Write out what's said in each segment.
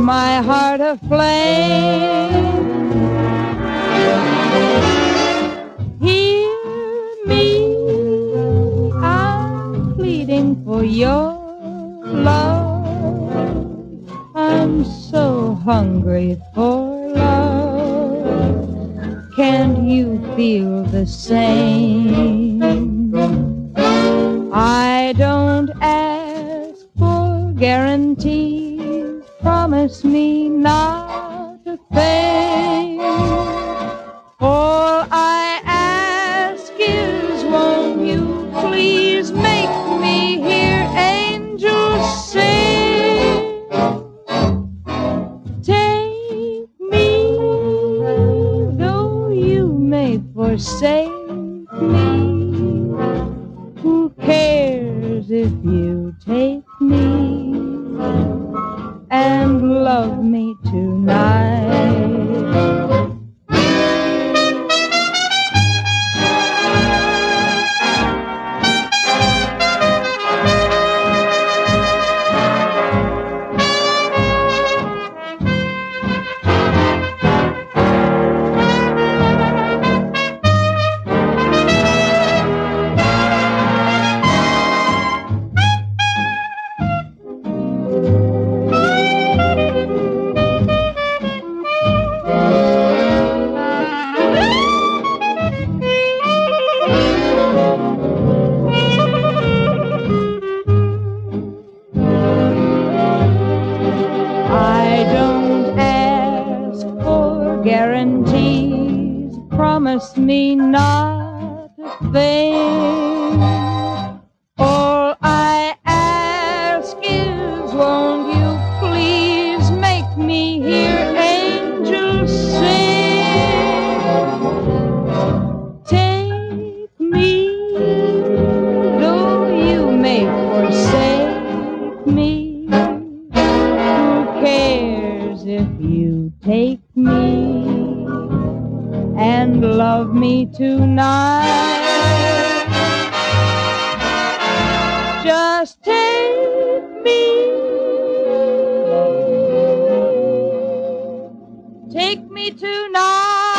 my heart aflame. Hear me, I'm pleading for your love. I'm so hungry for love. Can't you feel the same? I don't ask for guarantees. Promise me not to fail. All I ask is, won't you please make me hear angels sing? Take me, though you may forsake me. Who cares if you take me and love me tonight? Guarantees, promise me not a thing. All I ask is, won't you please make me hear angels sing? Take me, though you may forsake me. Who cares if you take me and love me tonight? Just take me tonight.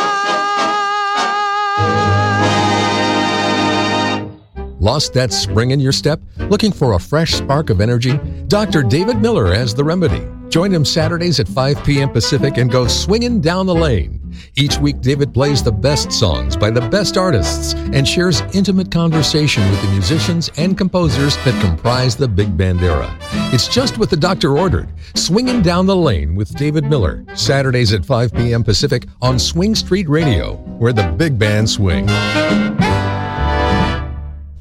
Lost that spring in your step? Looking for a fresh spark of energy? Dr. David Miller has the remedy. Join him Saturdays at 5 p.m. Pacific and go swinging down the lane. Each week, David plays the best songs by the best artists and shares intimate conversation with the musicians and composers that comprise the big band era. It's just what the doctor ordered. Swinging Down the Lane with David Miller. Saturdays at 5 p.m. Pacific on Swing Street Radio, where the big band swing.